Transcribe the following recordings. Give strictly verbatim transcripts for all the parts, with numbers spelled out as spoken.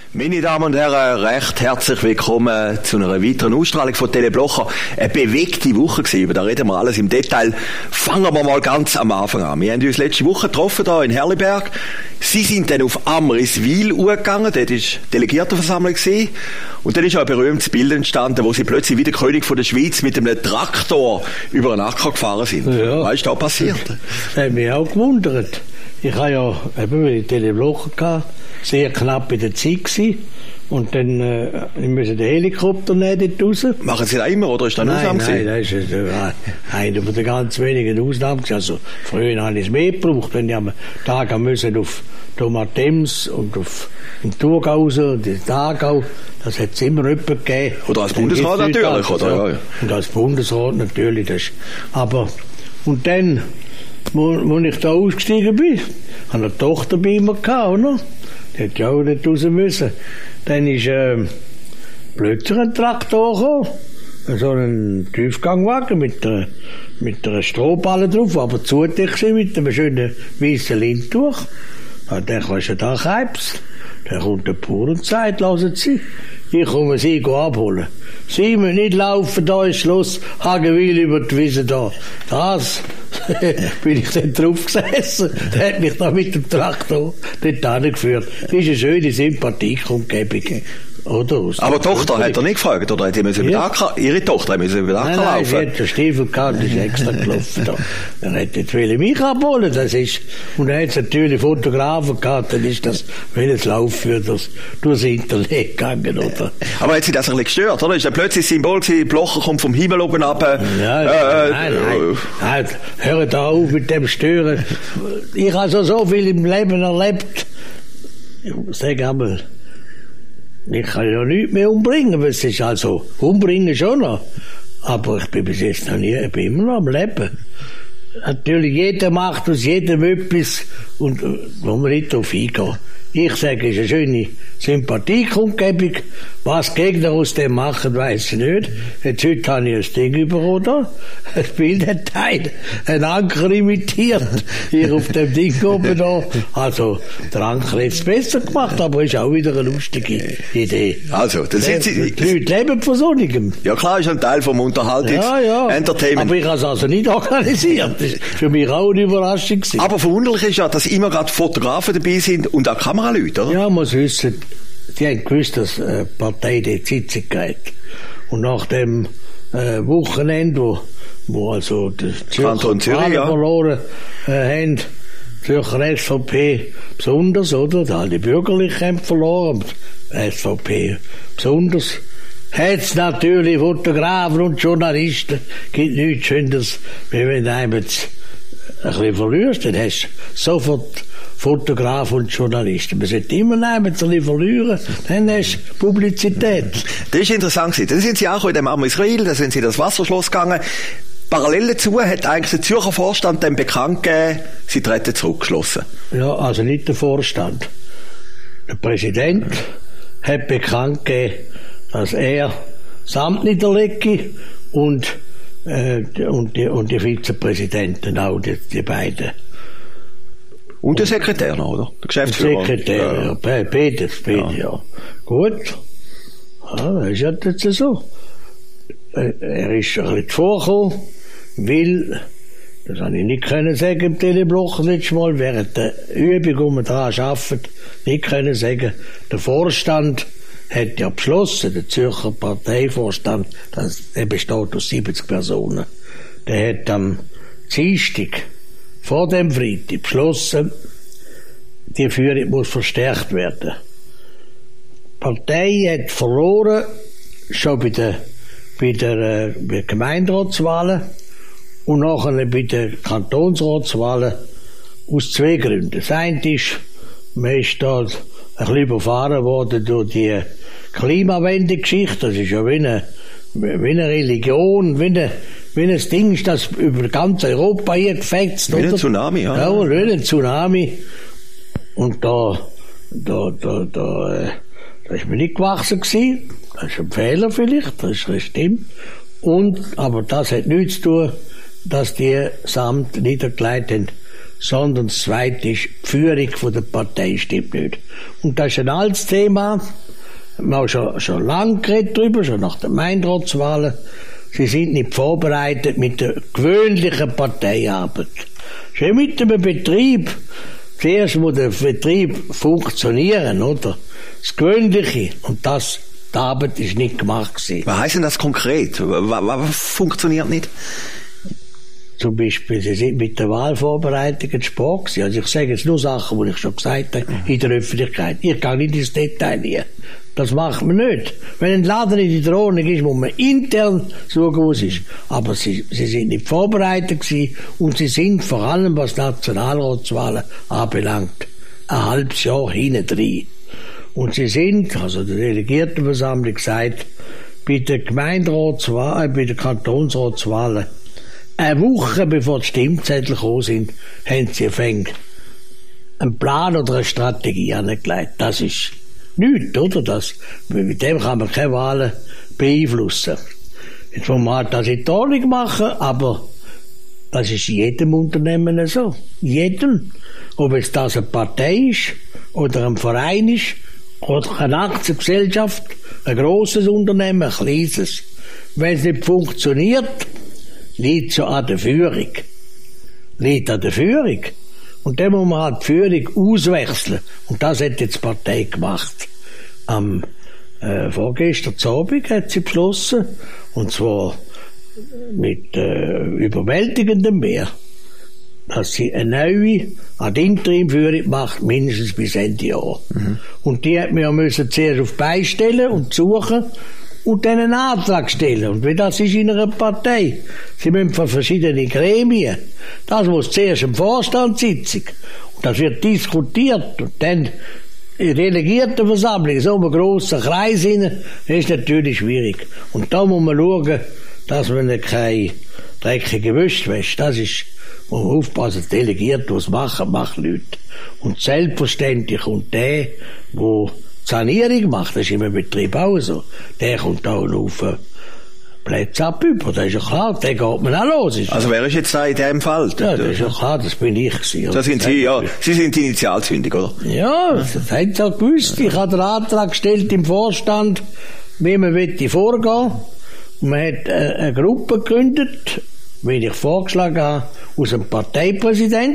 Meine Damen und Herren, recht herzlich willkommen zu einer weiteren Ausstrahlung von Teleblocher. Eine bewegte Woche gewesen, über da reden wir alles im Detail. Fangen wir mal ganz am Anfang an. Wir haben uns letzte Woche getroffen, hier in Herliberg. Sie sind dann auf Amriswil gegangen, dort war Delegiertenversammlung gewesen. Und dann ist auch ein berühmtes Bild entstanden, wo sie plötzlich wie der König von der Schweiz mit einem Traktor über einen Acker gefahren sind. Ja. Was ist da passiert? Das hat mich auch gewundert. Ich habe ja eben mit Teleblocher gehabt, sehr knapp in der Zeit gewesen. Und dann äh, ich musste den Helikopter nehmen dort raus. Machen Sie das immer, oder ist das eine Nein, Ausnahme? nein, das ist äh, eine von den ganz wenigen Ausnahmen. Also früher habe ich es mehr gebraucht, wenn ich am Tag müssen auf Thomas und auf den Thurgau raus und den Thurgau. Das hat es immer jemanden gegeben. Oder als Bundesrat natürlich, oder? Ja, ja. Und als Bundesrat natürlich. Das. Aber, und dann, wo, wo ich da ausgestiegen bin, habe eine Tochter bei mir gehabt, oder? Die hat ja auch nicht raus müssen. Dann ist äh, plötzlich ein Traktor gekommen, so ein Tiefgangwagen mit einer, mit einer Strohballe drauf, aber zudeckt mit einem schönen weißen Lindtuch. Da dachte ich, was ist denn da Krebs? Dann kommt der Bauer und sagt, lassen Sie, ich komme Sie abholen. Sie müssen nicht laufen, da ist Schluss, Hagenwil über die Wiese da. Das bin ich dann drauf gesessen. Der hat mich da mit dem Traktor dort hingeführt. Das ist eine schöne Sympathiekundgebung. Oder? Aber Tochter hat er nicht gefragt, oder hat die müssen ja. Acker, ihre Tochter müssen über den Acker nein, nein, laufen? sie hat den Stiefel gehabt, ist extra gelaufen. Da. Dann hat jetzt will mich abholen, das ist, und dann hat es natürlich Fotografen gehabt, dann ist das, wenn es laufen würde, das durchs Internet gegangen, oder? Aber hat sie das ein bisschen gestört, oder? Ist dann plötzlich das Symbol gewesen, Blocher kommt vom Himmel oben ab? Ja, äh, nein, nein, nein, hör da auf mit dem Stören. Ich habe so, so viel im Leben erlebt. Ich sage einmal, ich kann ja nichts mehr umbringen, aber es ist also, umbringen schon noch. Aber ich bin bis jetzt noch nie, ich bin immer noch am Leben. Natürlich, jeder macht aus jedem etwas, und, wo man nicht drauf eingehen. Ich sage, es ist eine schöne Sympathiekundgebung. Was die Gegner aus dem machen, weiss ich nicht. Jetzt heute habe ich ein Ding bekommen, da. Ein Bilderteil. Ein Anker imitiert. Hier auf dem Ding oben da. Also, der Anker hat es besser gemacht, aber ist auch wieder eine lustige Idee. Also, dann sind Sie... Die Leute leben von Sonnigem. Ja klar, ist ein Teil vom Unterhaltungs- ja, ja. Entertainment. Aber ich habe es also nicht organisiert. Das war für mich auch eine Überraschung gewesen. Aber verwunderlich ist ja, dass immer gerade Fotografen dabei sind und auch Kameraleute, oder? Ja, man muss wissen, die haben gewusst, dass die äh, Partei die Sitzung geht. Und nach dem äh, Wochenende, wo, wo also die Kanton Zürcher Zürich, ja. verloren äh, haben, die Zürcher S V P besonders, oder? Da haben die Bürgerlichen haben verloren, S V P besonders. Hat es natürlich Fotografen und Journalisten, gibt nichts Schöneres, wie wenn du einem jetzt ein bisschen verlierst, dann hast du sofort Fotografen und Journalisten. Man sollte immer nehmen, ein bisschen verlieren, dann hast du Publizität. Das ist interessant gewesen. Dann sind Sie auch in dem Amriswil, da sind Sie in das Wasserschloss gegangen. Parallel dazu hat eigentlich der Zürcher Vorstand dann bekannt gegeben, Sie treten zurückgeschlossen. Ja, also nicht der Vorstand. Der Präsident hat bekannt gegeben, dass er Samt niederlege und, äh, und, die, und die Vizepräsidenten auch, die, die beiden. Und der Sekretär noch, oder? Der Geschäftsführer. Der Sekretär, ja. ja. Beides, beides, ja. ja. Gut. Ja, das ist ja jetzt so. Er ist ein bisschen vorgekommen, weil, das habe ich nicht können sagen im Telebloch letztes Mal, während der Übung, wo wir daran arbeiten, nicht können sagen, der Vorstand hat ja beschlossen, der Zürcher Parteivorstand, das, der besteht aus siebzig Personen, der hat am Dienstag vor dem Freitag beschlossen, die Führung muss verstärkt werden. Die Partei hat verloren, schon bei der, bei der, äh, bei der Gemeinderatswahlen und nachher bei den Kantonsratswahlen aus zwei Gründen. Das eine ist, man ist da ein bisschen überfahren worden durch die Klimawende-Geschichte. Das ist ja wie eine, wie eine Religion, wie, eine, wie ein Ding, das über ganz Europa hier gefetzt. Wie ein Tsunami, ja. Ja, wie ein Tsunami. Und da, da, da, da, äh, da ist mir nicht gewachsen gewesen. Das ist ein Fehler vielleicht, das ist stimmt. Und, aber das hat nichts zu tun, dass die Samt niedergelegt haben sondern das Zweite ist, die Führung von der Partei stimmt nicht. Und das ist ein altes Thema. Wir haben schon, schon lange geredet darüber, schon nach den Gemeinderatswahlen. Sie sind nicht vorbereitet mit der gewöhnlichen Parteiarbeit. Schon mit dem Betrieb. Zuerst muss der Betrieb funktionieren, oder? Das Gewöhnliche. Und das, die Arbeit ist nicht gemacht gewesen. Was heisst denn das konkret? Was, was funktioniert nicht? Zum Beispiel, Sie sind mit der Wahlvorbereitung in Sport gewesen. Also ich sage jetzt nur Sachen, die ich schon gesagt habe, in der Öffentlichkeit. Ich kann nicht ins Detail hier. Das macht man nicht. Wenn ein Laden in der Ordnung ist, muss man intern schauen, wo es ist. Aber sie, sie sind nicht vorbereitet gewesen und sie sind vor allem, was Nationalratswahlen anbelangt, ein halbes Jahr hintendrein. Und sie sind, also die Delegiertenversammlung gesagt, bei der Gemeinderatswahl, bei der Kantonsratswahlen, eine Woche bevor die Stimmzettel gekommen sind, haben sie fängt einen Plan oder eine Strategie angelegt. Das ist nichts, oder? Das, mit dem kann man keine Wahlen beeinflussen. Jetzt muss man halt das in die Ordnung machen, aber das ist jedem Unternehmen so. Jedem. Ob es das eine Partei ist, oder ein Verein ist, oder eine Aktiengesellschaft, ein grosses Unternehmen, ein kleines. Wenn es nicht funktioniert, liegt so an der Führung. Liegt an der Führung. Und dann muss man halt die Führung auswechseln. Und das hat jetzt die Partei gemacht. Am äh, vorgestern Abend hat sie beschlossen, und zwar mit äh, überwältigendem Mehr, dass sie eine neue Ad-Interim-Führung macht, mindestens bis Ende Jahr. Mhm. Und die hat man ja müssen zuerst auf beistellen und suchen und dann einen Antrag stellen. Und wie das ist in einer Partei. Sie müssen von verschiedenen Gremien. Das muss zuerst eine Vorstandssitzung. Und das wird diskutiert. Und dann in Delegiertenversammlung, so einem grossen Kreis hinein, das ist natürlich schwierig. Und da muss man schauen, dass man keine dreckige Wäsche wäscht. Das ist, muss man aufpassen, Delegierte, die es machen, machen Leute. Und selbstverständlich kommt der, der Sanierung macht, das ist im Betrieb auch so. Der kommt auch auf Plätze ab über, das ist ja klar, der geht man auch los. Also wer ist jetzt da in dem Fall? Ja, das ist ja klar, das bin ich gewesen. Das sind Sie, ja. Sie sind die Initialzündung, oder? Ja, das haben Sie auch gewusst. Ich habe den Antrag gestellt im Vorstand, wie man vorgehen will. Und man hat eine Gruppe gegründet, wie ich vorgeschlagen habe, aus dem Parteipräsident,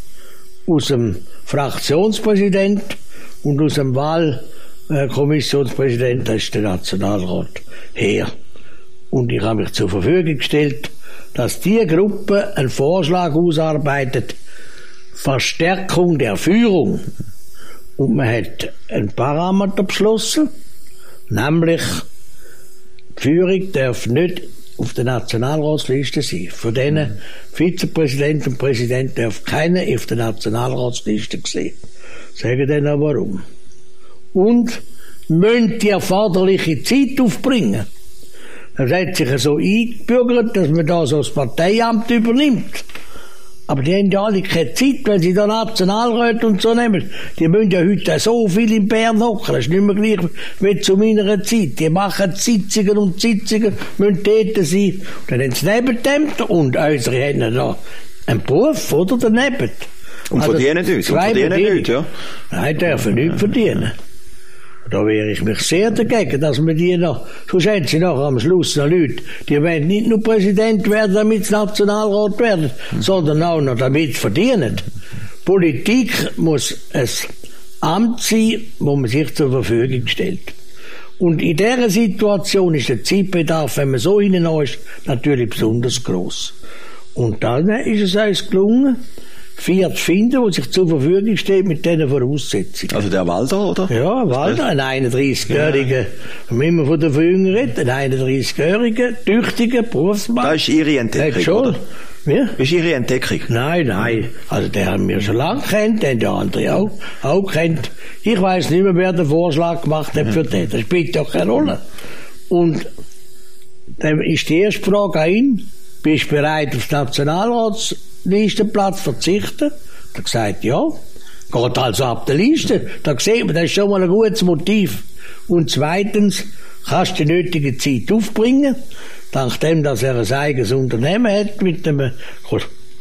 aus dem Fraktionspräsident und aus dem Wahlkommissionspräsident, das ist der Nationalrat, her. Und ich habe mich zur Verfügung gestellt, dass die Gruppe einen Vorschlag ausarbeitet, Verstärkung der Führung. Und man hat einen Parameter beschlossen, nämlich die Führung darf nicht auf der Nationalratsliste sein. Von denen Vizepräsident und Präsident darf keiner auf der Nationalratsliste sein. Sagen dann auch warum. Und müssen die erforderliche Zeit aufbringen. Das hat sich so eingebürgert, dass man da so das Parteiamt übernimmt. Aber die haben ja alle keine Zeit, wenn sie da Nationalräte und so nehmen. Die müssen ja heute so viel in Bern hocken. Das ist nicht mehr gleich wie zu meiner Zeit. Die machen Sitzungen und Sitzungen, müssen dort sein. Und dann haben sie Nebenämter und unsere haben da einen Beruf, oder, daneben. Und also verdienen nichts, und verdienen nichts, ja. Nein, dürfen nichts verdienen. Da wehre ich mich sehr dagegen, dass man die noch, so sind sie noch am Schluss noch Leute, die wollen nicht nur Präsident werden, damit sie Nationalrat werden, mhm. sondern auch noch damit verdienen. Politik muss ein Amt sein, wo man sich zur Verfügung stellt. Und in dieser Situation ist der Zeitbedarf, wenn man so hinein ist, natürlich besonders gross. Und dann ist es uns gelungen, vier zu finden, die sich zur Verfügung steht mit diesen Voraussetzungen. Also der Walter, oder? Ja, Walter, ein einunddreißigjähriger, ja. Wenn man von der Verjüngung ein einunddreißigjähriger, tüchtiger Berufsmann. Das ist Ihre Entdeckung, schon, oder? Ja? Das ist Ihre Entdeckung? Nein, nein. Also den haben wir schon lange kennt, den der andere auch, auch kennt. Ich weiss nicht mehr, wer den Vorschlag gemacht hat für den. Das spielt doch keine Rolle. Und dann ist die erste Frage an ihn, bist du bereit auf den Nationalratslistenplatz verzichten? Er hat gesagt, ja. Geht also ab der Liste. Da sieht man, das ist schon mal ein gutes Motiv. Und zweitens, kannst du die nötige Zeit aufbringen, dank dem, dass er ein eigenes Unternehmen hat, mit einem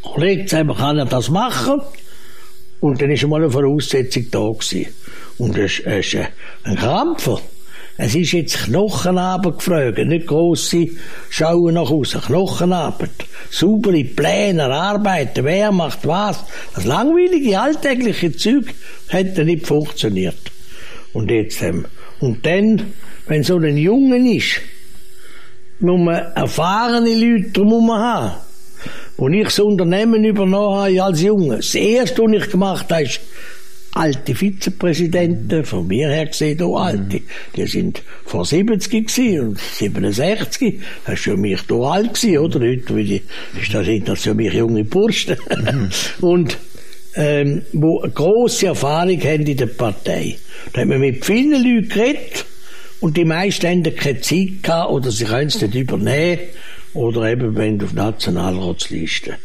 überlegt sich, kann er das machen? Und dann ist mal eine Voraussetzung da gewesen. Und es ist ein Krampfer. Es ist jetzt Knochenarbeit gefragt, nicht grosse Schauen nach außen. Knochenarbeit. Saubere Pläne, Arbeiten, wer macht was. Das langweilige, alltägliche Zeug hätte nicht funktioniert. Und jetzt, ähm, und dann, wenn so ein Junge ist, muss man erfahrene Leute muss man haben. Als ich das Unternehmen übernommen habe als Junge, das erste, was ich gemacht habe, ist, alte Vizepräsidenten, von mir her gesehen, auch alte, die sind vor siebzig gewesen und siebenundsechzig, das ist für mich da alt gewesen, oder? Heute ist das, sind das für mich junge Burschen. Und, ähm, wo eine grosse Erfahrung haben in der Partei. Da haben wir mit vielen Leuten geredet und die meisten haben keine Zeit gehabt oder sie können es nicht übernehmen oder eben wenn auf Nationalratsliste.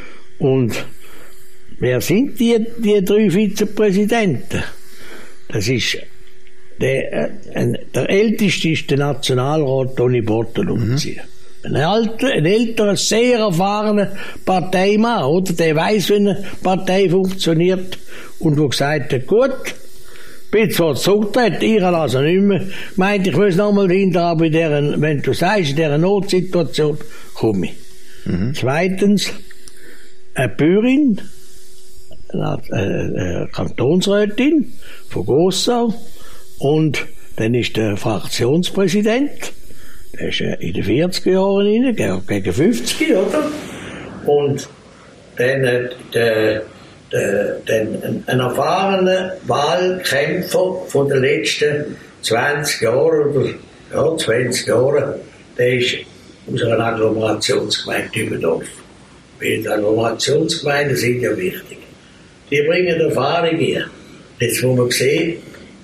Und wer sind die, die drei Vizepräsidenten? Das ist, der, äh, ein, der älteste ist der Nationalrat Toni Bortoluzzi. Mhm. Ein alter, ein älterer, sehr erfahrener Parteimann, oder? Der weiss, wie eine Partei funktioniert. Und wo gesagt hat, gut, bin zwar zurückgetreten, ich habe also nicht mehr gemeint, ich muss noch mal hinter, aber in deren, wenn du sagst, in dieser Notsituation, komme ich. Mhm. Zweitens, eine Bäuerin, eine, eine Kantonsrätin von Gossau, und dann ist der Fraktionspräsident, der ist in den vierziger Jahren rein, gegen fünfzig, oder? Und dann äh, der, der, der, ein, ein erfahrener Wahlkämpfer von den letzten zwanzig Jahren, oder ja, zwanzig Jahren, der ist aus einer Agglomerationsgemeinde Dübendorf. Weil die Agglomerationsgemeinden sind ja wichtig. Die bringen Erfahrung hier. Jetzt muss man sehen,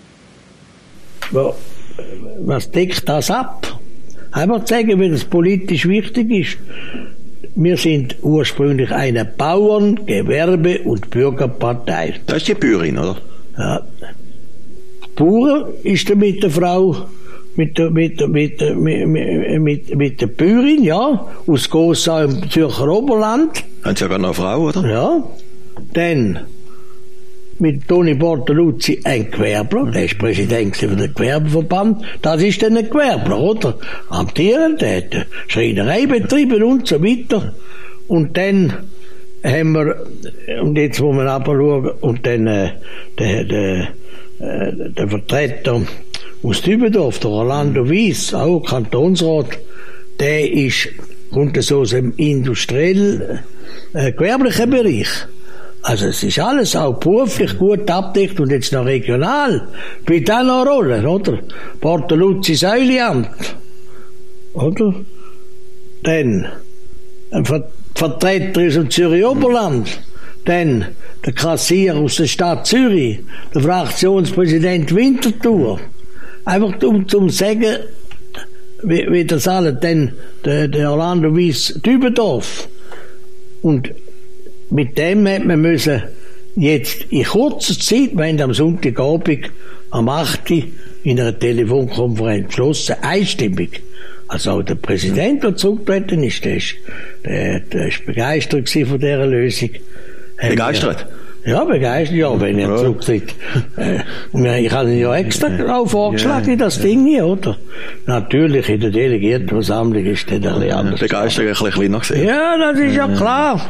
was deckt das ab? Einfach sagen, wenn es politisch wichtig ist. Wir sind ursprünglich eine Bauern-, Gewerbe- und Bürgerpartei. Das ist die Bäuerin, oder? Ja. Bauern ist da mit der Frau, mit der, mit der, mit der, mit, mit, mit der Bäuerin, ja, aus Gossau im Zürcher Oberland. Haben Sie ja gar noch eine Frau, oder? Ja. Dann mit Toni Bortoluzzi ein Gewerbler, der ist Präsident von der Gewerbeverband, das ist dann ein Gewerbler, oder? Amtierend, der hat eine Schreinerei betrieben und so weiter. Und dann haben wir, und jetzt muss man aber schauen, und dann äh, der, der, äh, der Vertreter aus Dübendorf, der Orlando Weiss, auch Kantonsrat, der ist, kommt so aus dem industriell äh, gewerblichen Bereich. Also es ist alles auch beruflich gut abdeckt und jetzt noch regional. Spielt auch noch eine Rolle, oder? Bortoluzzi Säuliamt. Oder? Dann ein Ver- Vertreter aus dem Zürich Oberland. Dann der Kassier aus der Stadt Zürich. Der Fraktionspräsident Winterthur. Einfach um zu sagen, wie, wie das alles. Dann der, der Orlando Weiss Dübendorf. Und mit dem hat man müssen jetzt in kurzer Zeit, wir haben am Sonntagabend am acht Uhr in einer Telefonkonferenz beschlossen, einstimmig. Also auch der Präsident, der zurückgetreten ist, der ist, der, der ist begeistert von dieser Lösung. Begeistert? Ja, begeistert, ja, wenn er ja. zurücktritt. Äh, ich habe ihn ja extra auch vorgeschlagen, ja, das ja. Ding hier, oder? Natürlich, in der Delegiertenversammlung ist das ein bisschen anders. Begeistert ein bisschen kleiner gesehen. Ja, das ist ja, ja klar.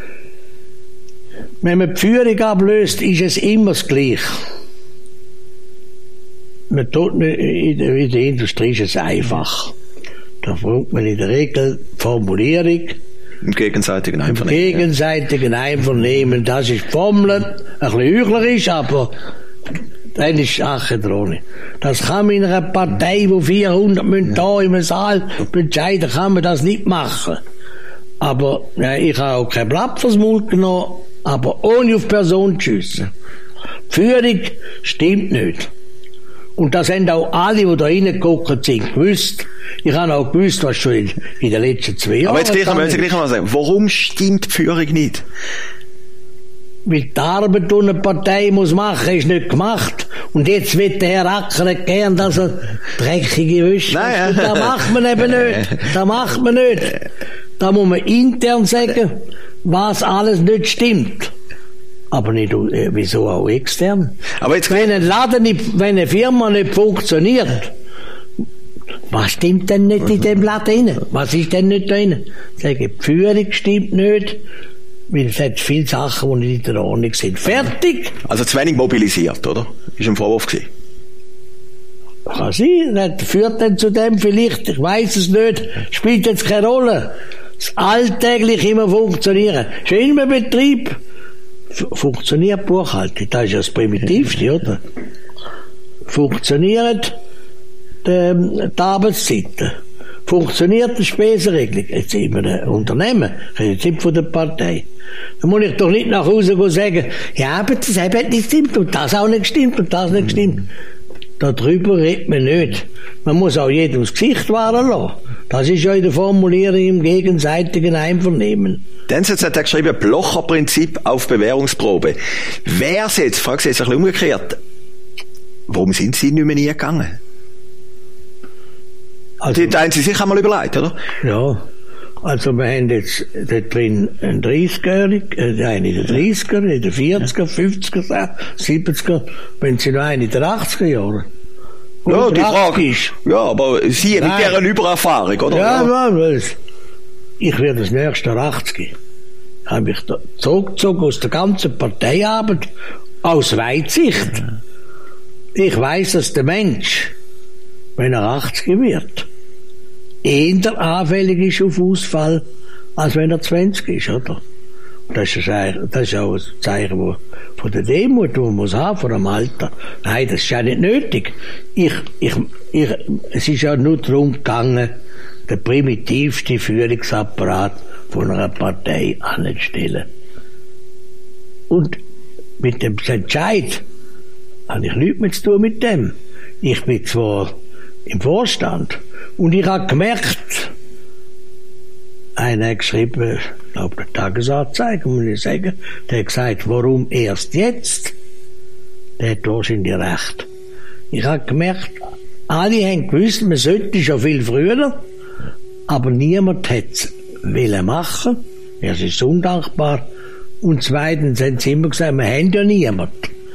Wenn man die Führung ablöst, ist es immer das Gleiche. Man tut, in der Industrie ist es einfach. Da braucht man in der Regel Formulierung. Im gegenseitigen Einvernehmen. Im gegenseitigen Einvernehmen. Das ist Formel, ein bisschen heuchlerisch, aber dann ist Sache dran. Das kann man in einer Partei, wo vierhundert ja. da im Saal entscheiden, kann man das nicht machen. Aber ja, ich habe auch kein Blatt fürs Mund genommen, aber ohne auf Person zu schiessen. Die Führung stimmt nicht. Und das haben auch alle, die da reingeguckt sind, gewusst. Ich habe auch gewusst, was schon in, in den letzten zwei Jahren... Aber jetzt gleich, müssen Sie gleich mal sagen, warum stimmt die Führung nicht? Weil die Arbeit, die eine Partei muss machen, ist nicht gemacht. Und jetzt wird der Herr Acker gern, dass er dreckige Wäsche macht. Das macht man eben nicht. Das macht man nicht. Da muss man intern sagen, was alles nicht stimmt. Aber nicht, äh, wieso auch extern? Aber jetzt wenn ein Laden nicht, wenn eine Firma nicht funktioniert, was stimmt denn nicht in dem Laden rein? Was ist denn nicht drin? Ich sage, die Führung stimmt nicht, weil es hat viele Sachen, die nicht in der Ordnung sind. Fertig! Also zu wenig mobilisiert, oder? Ist ein Vorwurf gewesen. Kann sein, das führt dann zu dem vielleicht, ich weiss es nicht, spielt jetzt keine Rolle. Das alltäglich immer funktionieren. Schon in einem Betrieb funktioniert Buchhaltung, das ist ja das Primitivste, oder? Funktioniert die, die Arbeitszeiten, funktioniert die Spesenregelung. Jetzt sind wir ein Unternehmen, ich rede jetzt nicht von der Partei. Da muss ich doch nicht nach Hause gehen und sagen, ja, aber das hat nicht gestimmt und das auch nicht gestimmt und das nicht gestimmt. Darüber redet man nicht. Man muss auch jedem das Gesicht wahren lassen. Das ist ja in der Formulierung im gegenseitigen Einvernehmen. Dann hat er geschrieben, Blocher-Prinzip auf Bewährungsprobe. Wer jetzt, fragt Sie jetzt ein bisschen umgekehrt, warum sind Sie nicht mehr nie gegangen? Also, das haben Sie sich einmal überlegt, oder? Ja. Also wir haben jetzt dort drin einen dreißigjährigen, äh, einen in den dreißiger, in den vierziger, fünfziger, siebziger, wenn Sie noch einen in den achtziger Jahren. Ja, die Frage ist. Ja, aber Sie mit dieser Übererfahrung, oder? Ja, ja, ja. Ich werde das nächste achtzig. Habe ich da zurückgezogen aus der ganzen Parteiarbeit, aus Weitsicht. Ich weiss, dass der Mensch, wenn er achtzig wird, eher anfällig ist auf Ausfall, als wenn er zwanzig ist, oder? Und das ist, ein, das ist auch ein Zeichen wo, von der Demut, die man muss haben, von dem Alter. Nein, das ist ja nicht nötig. Ich, ich, ich, es ist ja nur darum gegangen, den primitivsten Führungsapparat von einer Partei anzustellen. Und mit dem Entscheid habe ich nichts mehr zu tun mit dem. Ich bin zwar im Vorstand, und ich habe gemerkt, einer hat geschrieben, ich glaube, der Tagesanzeiger, muss ich sagen, der hat gesagt, warum erst jetzt? Der hat wahrscheinlich recht. Ich habe gemerkt, alle haben gewusst, man sollte schon viel früher, aber niemand hat es wollen machen. Es ist undankbar. Und zweitens haben sie immer gesagt, wir haben ja niemand.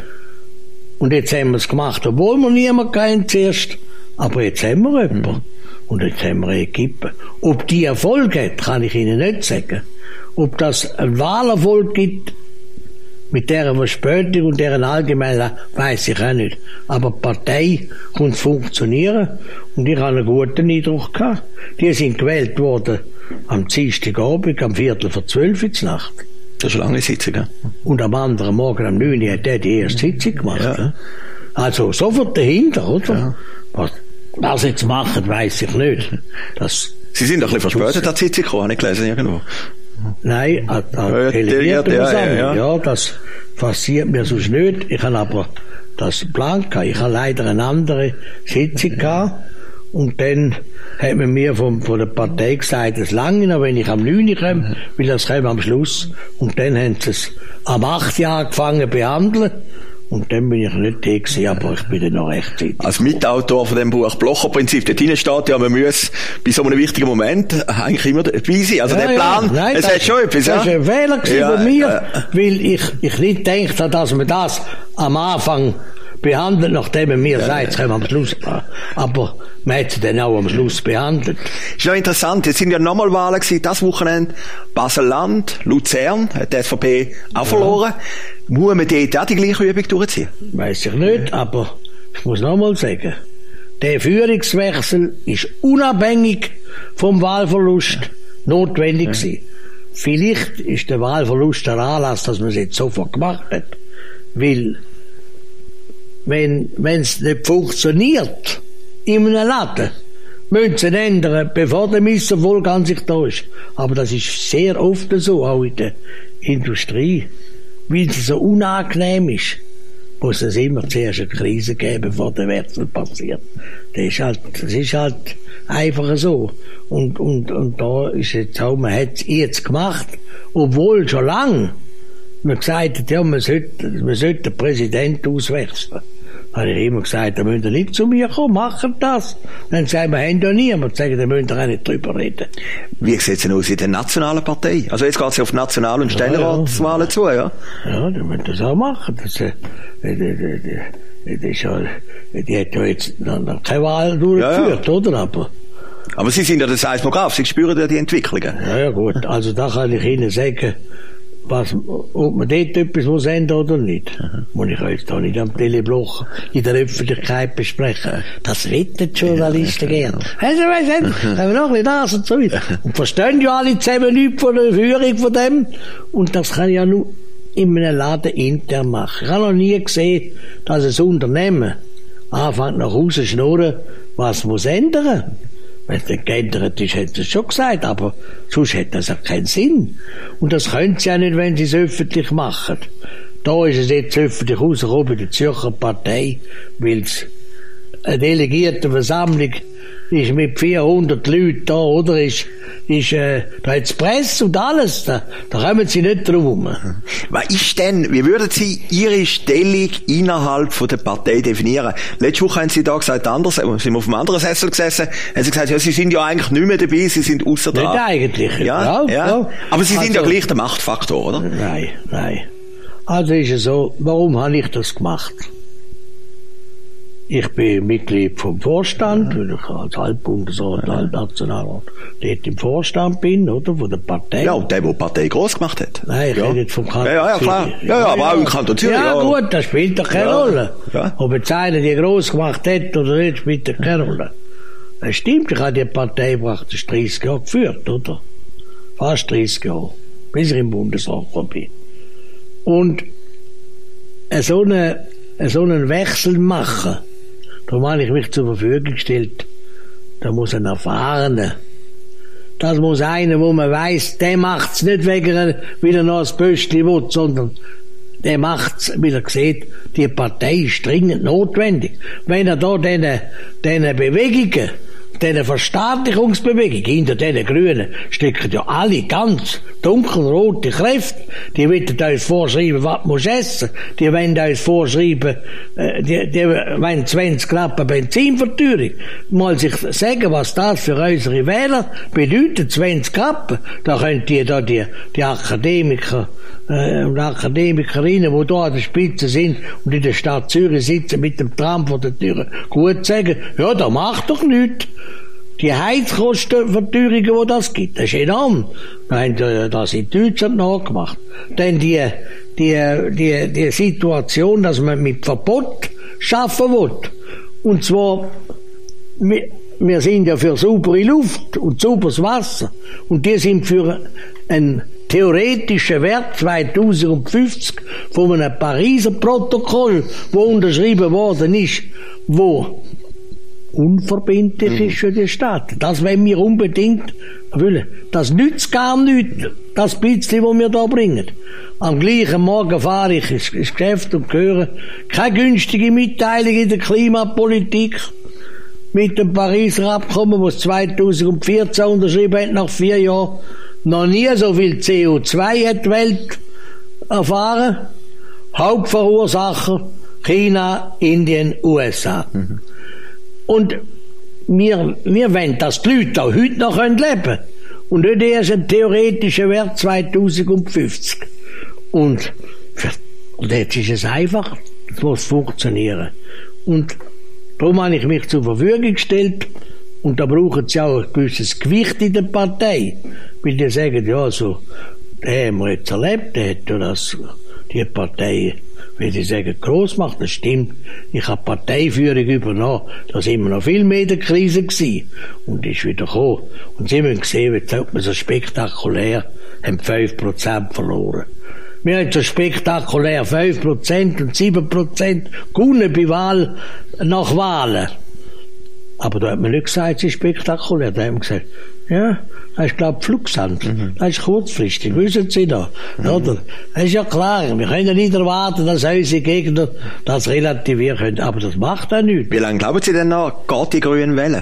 Und jetzt haben wir es gemacht, obwohl wir niemanden hatten zuerst. Aber jetzt haben wir jemanden. Und jetzt haben wir eine Equipe. Ob die Erfolg hat, kann ich Ihnen nicht sagen. Ob das einen Wahlerfolg gibt, mit deren Verspätung und deren allgemeinen, weiss ich auch nicht. Aber die Partei kommt funktionieren. Und ich habe einen guten Eindruck gehabt. Die sind gewählt worden am Dienstagabend, am Viertel vor zwölf in der Nacht. Das ist eine lange Sitzung, ja. Und am anderen Morgen, am neun Uhr, hat er die erste Sitzung gemacht. Ja. Ja. Also sofort dahinter, oder? Ja. Was, was jetzt machen, weiss ich nicht. Das Sie sind doch ein bisschen verspätet, hat die Sitzung gekommen, habe ich gelesen irgendwo. Nein, an Ja, Delegierten ja, Versammlung. ja, ja. Ja, das passiert mir sonst nicht. Ich habe aber das Plan gehabt. Ich habe leider eine andere Sitzung gehabt. Und dann hat man mir vom, von der Partei gesagt, es lange noch, wenn ich am neun Uhr komme, weil das kommt am Schluss. Und dann haben sie es am acht Uhr angefangen zu behandeln. Und dann bin ich nicht da gewesen, aber ich bin dann noch rechtzeitig. Als Mitautor von dem Buch Blocher-Prinzip, dort drinnen steht ja, man muss bei so einem wichtigen Moment eigentlich immer dabei sein. Also Ja, der Plan, ja. Nein, es das- hat schon etwas, Das ja? war ein Fehler gewesen Ja, von mir, ja. weil ich, ich nicht gedacht habe, dass man das am Anfang behandelt, nachdem man mir sagt, es können wir am Schluss machen. Aber man hat es dann auch am Schluss behandelt. Ist noch interessant, jetzt sind ja nochmal Wahlen gewesen, das Wochenende, Basel-Land, Luzern, hat die S V P auch verloren. Muss man dort auch die gleiche Übung durchziehen? Weiss ich nicht, aber ich muss noch mal sagen, der Führungswechsel ist unabhängig vom Wahlverlust notwendig gewesen. Vielleicht ist der Wahlverlust der Anlass, dass man es jetzt sofort gemacht hat. Weil, wenn es nicht funktioniert, in einem Laden, müssen sie ihn ändern, bevor der Misserfolg an sich da ist. Aber das ist sehr oft so, auch in der Industrie. Weil es so unangenehm ist, muss es immer zuerst eine Krise geben, bevor der Wechsel passiert. Das ist halt, das ist halt einfach so. Und, und, und da ist jetzt auch, man hat es jetzt gemacht, obwohl schon lang man gesagt hat, ja, man sollte, man sollte den Präsidenten auswechseln. habe ich immer gesagt, da müsst ihr nicht zu mir kommen, macht das. Dann sagen wir, haben ja niemand, sagen, da müsst ihr auch nicht drüber reden. Wie sieht es denn aus in der nationalen Partei? Also jetzt geht es ja auf National- und Ständerratswahlen ja, ja. zu, ja? Ja, die müssen das auch machen. Das, äh, die, die, die, die, die, ist ja, die hat ja jetzt noch, noch keine Wahl durchgeführt, ja, ja. oder? Aber, Aber Sie sind ja der Seismograph, Sie spüren ja die Entwicklungen. Ja, ja, gut. Also da kann ich Ihnen sagen, was, ob man dort etwas muss ändern oder nicht. Mhm. Und ich kann jetzt da nicht am Telebloch in der Öffentlichkeit besprechen. Das wetten die Journalisten ja, gern. Also, weißt du, haben wir noch ein bisschen das und so weiter. Und verstehen ja alle zusammen nichts von der Führung von dem. Und das kann ich ja nur in einem Laden intern machen. Ich habe noch nie gesehen, dass ein Unternehmen anfängt nach Hause zu schnurren, was muss ändern. Wenn es nicht geändert ist, hätte es schon gesagt, aber sonst hätte das auch keinen Sinn. Und das können sie ja nicht, wenn sie es öffentlich machen. Da ist es jetzt öffentlich rausgekommen bei der Zürcher Partei, weil es eine Delegiertenversammlung ist mit vierhundert Leuten da, oder? Ist, ist, äh, da hat's Presse und alles, da, da kommen sie nicht drum. Was ist denn, wie würden Sie Ihre Stellung innerhalb von der Partei definieren? Letzte Woche haben Sie da gesagt, anders, sind wir auf einem anderen Sessel gesessen, haben Sie gesagt, ja, Sie sind ja eigentlich nicht mehr dabei, Sie sind ausser da. Nicht eigentlich. Ja, ja. ja. Aber Sie sind also, ja gleich der Machtfaktor, oder? Nein, nein. Also ist es so, warum habe ich das gemacht? Ich bin Mitglied vom Vorstand, weil ich als Altbundesrat, Altnationalrat dort im Vorstand bin, oder, von der Partei. Ja, und der, der die Partei gross gemacht hat. Nein, ich ja. rede jetzt vom Kanton Ja, ja, klar. Ja, ja, ja, aber ja. auch im Kanton Zürich. Ja, ja, gut, das spielt doch keine ja. Rolle. Ja. Ob jetzt einer die gross gemacht hat oder nicht, spielt doch keine Rolle. Das stimmt, ich habe die Partei praktisch dreißig Jahre geführt, oder? Fast dreißig Jahre. Bis ich im Bundesrat bin. Und so einen, so einen Wechsel machen, darum habe ich mich zur Verfügung gestellt. Da muss ein Erfahrener. Das muss einer, wo man weiss, der macht's nicht wegen, weil er noch ein Pöstchen will, sondern der macht's, weil er sieht, die Partei ist dringend notwendig. Wenn er da diese, diese Bewegungen, diese Verstaatlichungsbewegung, hinter diesen Grünen stecken ja alle ganz dunkelrote Kräfte. Die wollen uns vorschreiben, was du musst essen. Die wollen uns vorschreiben, äh, die, die wollen zwanzig Rappen Benzinverteuerung. Mal sich sagen, was das für unsere Wähler bedeutet, zwanzig Rappen. Da könnt ihr da die, die Akademiker äh, und Akademikerinnen, die da an der Spitze sind und in der Stadt Zürich sitzen mit dem Tram vor der Tür, gut sagen, ja, da macht doch nichts. Die Heizkostenverteuerungen, die das gibt, das ist enorm. Wir haben das in Deutschland nachgemacht. Denn die, die, die, die Situation, dass man mit Verbot schaffen will. Und zwar, wir, wir sind ja für saubere Luft und sauberes Wasser. Und die sind für einen theoretischen Wert zweitausendfünfzig von einem Pariser Protokoll, wo unterschrieben worden ist, wo unverbindlich mhm. ist für die Stadt. Das wollen wir unbedingt erfüllen. Das nützt gar nichts, das bisschen, was wir da bringen. Am gleichen Morgen fahre ich ins, ins Geschäft und höre keine günstige Mitteilung in der Klimapolitik mit dem Pariser Abkommen, das zweitausendvierzehn unterschrieben hat, nach vier Jahren. Noch nie so viel C O zwei hat die Welt erfahren. Hauptverursacher China, Indien, U S A. Mhm. Und wir, wir wollen, dass die Leute auch heute noch leben können. Und nicht erst ein theoretischer Wert zweitausendfünfzig. Und, und jetzt ist es einfach, es muss funktionieren. Und darum habe ich mich zur Verfügung gestellt. Und da brauchen sie auch ein gewisses Gewicht in der Partei. Weil die sagen, ja, so, der haben wir jetzt erlebt, der hat ja das, die Partei, wenn sie sagen, gross macht, das stimmt. Ich habe Parteiführung übernommen. Da sind wir noch viel mehr in der Krise gewesen. Und ist wieder gekommen. Und sie haben gesehen, wie sagt man so spektakulär, haben fünf Prozent verloren. Wir haben so spektakulär fünf Prozent und sieben Prozent gewonnen bei Wahl, nach Wahlen. Aber da hat man nicht gesagt, es ist spektakulär. Da haben wir gesagt, ja, das ist, glaube ich, Flugsand. Mhm. Das ist kurzfristig, wissen Sie da. Mhm. Oder? Das ist ja klar. Wir können ja nicht erwarten, dass unsere Gegner das relativieren können. Aber das macht auch nichts. Wie lange glauben Sie denn noch, geht die Grünen wählen?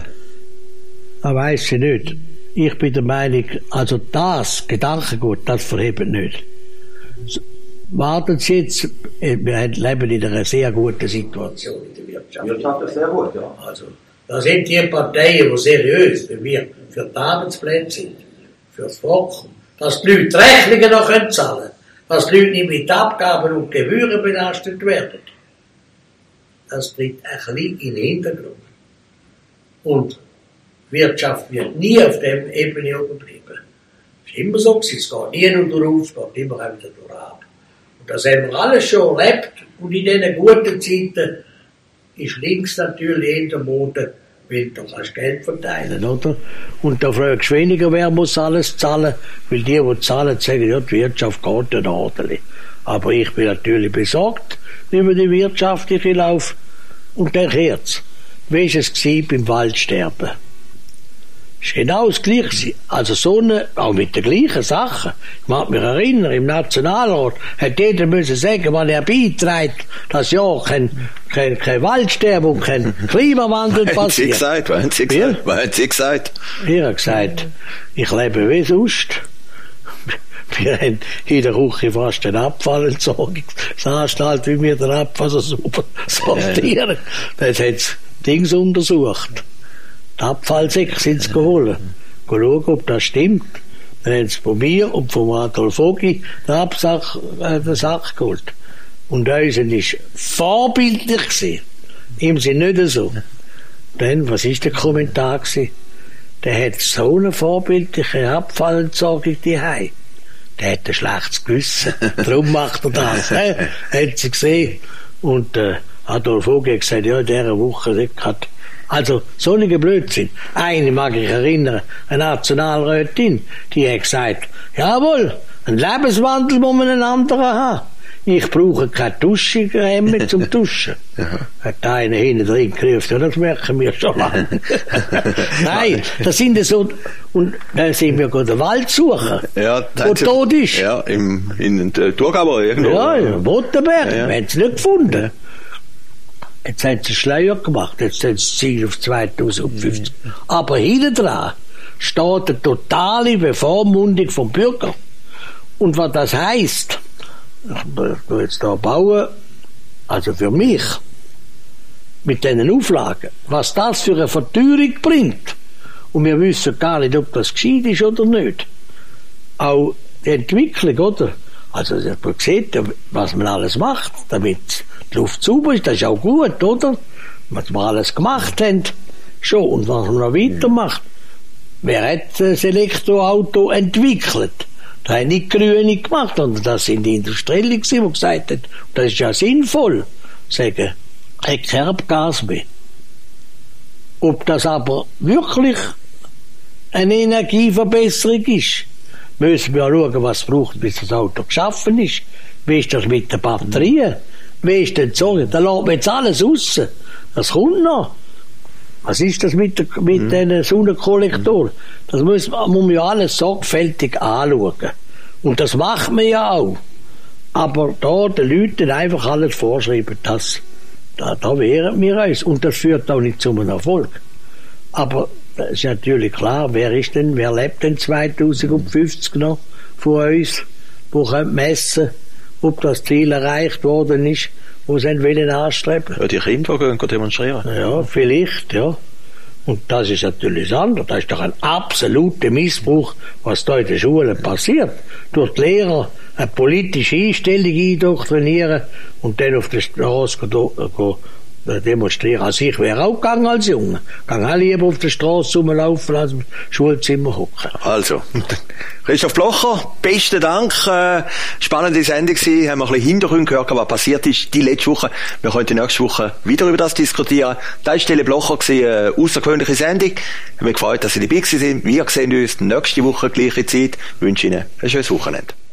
Das weiss ich nicht. Ich bin der Meinung, also das Gedankengut, das verhebt nicht. warten Sie jetzt, wir leben in einer sehr guten Situation in der Wirtschaft. Wirtschaft ist sehr gut, ja. Also, da sind die Parteien, die seriös, wie wir, für die Arbeitsplätze sind, für das Volk, dass die Leute Rechnungen noch können zahlen, dass die Leute nicht mit Abgaben und Gebühren belastet werden. Das tritt ein bisschen in den Hintergrund. Und Wirtschaft wird nie auf der Ebene oben bleiben. Es ist immer so gewesen, es geht nie nur durch, es geht immer auch wieder durch ab. Und das haben wir alles schon erlebt. Und in diesen guten Zeiten ist links natürlich in der Mode, weil du kannst Geld verteilen, oder? Und da fragst du weniger, wer muss alles zahlen, weil die, die zahlen, sagen, ja, die Wirtschaft geht ja ordentlich. Aber ich bin natürlich besorgt über den wirtschaftlichen Lauf. Und dann kehrt's. Wie war es beim Waldsterben? Das ist genau das Gleiche. Also so eine, auch mit den gleichen Sachen. Ich mag mich erinnern, im Nationalrat hat jeder müssen sagen, wann er beiträgt, dass ja kein, kein, kein Waldsterben und kein Klimawandel passiert. Was haben Sie gesagt? Was haben Sie gesagt? Was haben Sie gesagt? Ich habe gesagt, ich lebe wie sonst. Wir haben in der Küche fast eine Abfallentsorgungsanstalt, wie wir den Abfall so super sortieren. Das hat das Dings untersucht. Die Abfallsäcke sind sie geholt. Schauen, ob das stimmt. Dann haben sie von mir und von Adolf Ogi den Absack, äh, den Sack geholt. Und unser war vorbildlich gewesen. Ihm sind nicht so. Dann, was ist der Kommentar gewesen? Der hat so eine vorbildliche Abfallentsorgung daheim. Der hat ein schlechtes Gewissen. Darum macht er das. Äh, hat sie gesehen. Und äh, Adolf Ogi hat gesagt, ja, in dieser Woche hat. Also, so ein Blödsinn. Eine mag ich erinnern, eine Nationalrätin, die hat gesagt, jawohl, einen Lebenswandel muss man einen anderen haben. Ich brauche keine Duschcreme mehr zum Duschen. Hat einer hinten drin gerufen, das merken wir schon lange. Nein, das sind so, und dann sind wir den Wald suchen, ja, wo tot ist. Ja, im, in den Thurgau irgendwo. Ja, in Botenberg, ja, ja. wir haben es nicht gefunden. Jetzt haben sie Schleier gemacht, jetzt haben sie das Ziel auf zweitausendfünfzig. Mhm. Aber hinten dran steht eine totale Bevormundung vom Bürger. Und was das heisst, ich will jetzt da bauen, also für mich, mit diesen Auflagen, was das für eine Verteuerung bringt. Und wir wissen gar nicht, ob das gescheit ist oder nicht. Auch die Entwicklung, oder? Also, man sieht, was man alles macht, damit die Luft sauber ist, das ist auch gut, oder? Was wir alles gemacht haben, schon, und was man noch weitermacht. Wer hat das Elektroauto entwickelt? Das haben nicht die Grünen gemacht, sondern das sind die Industriellen, die gesagt haben, das ist ja sinnvoll, sagen, kein Kerbgas mehr. Ob das aber wirklich eine Energieverbesserung ist, müssen wir schauen, was es braucht, bis das Auto geschaffen ist. Wie ist das mit den Batterien? Wie ist denn so? Da lässt man jetzt alles raus. Das kommt noch. Was ist das mit, der, mit mhm. den Sonnenkollektoren? Das muss, muss man ja alles sorgfältig anschauen. Und das macht man ja auch. Aber da den Leuten einfach alles vorschreiben, das, da, da wehren wir uns. Und das führt auch nicht zu einem Erfolg. Aber das ist natürlich klar, wer ist denn, wer lebt denn zweitausendfünfzig noch von uns, wo können messen, ob das Ziel erreicht worden ist, wo sie wollen anstreben. Ja, die Kinder gehen demonstrieren. Ja, vielleicht, ja. Und das ist natürlich das andere. Das ist doch ein absoluter Missbrauch, was da in den Schulen passiert. Durch die Lehrer eine politische Einstellung indoktrinieren und dann auf der Straße gehen, demonstrieren. Also ich wäre auch gegangen als Junge. Ich gehe auch lieber auf der Straße rumlaufen, als im Schulzimmer hocken. Also, Christoph Blocher, besten Dank. Äh, spannende Sendung gewesen. Haben wir ein bisschen Hintergrund gehört, was passiert ist die letzte Woche. Wir können die nächste Woche wieder über das diskutieren. Das war Tele Blocher, eine außergewöhnliche Sendung. Ich habe mich gefreut, dass Sie dabei sind. Wir sehen uns nächste Woche gleiche Zeit. Ich wünsche Ihnen ein schönes Wochenende.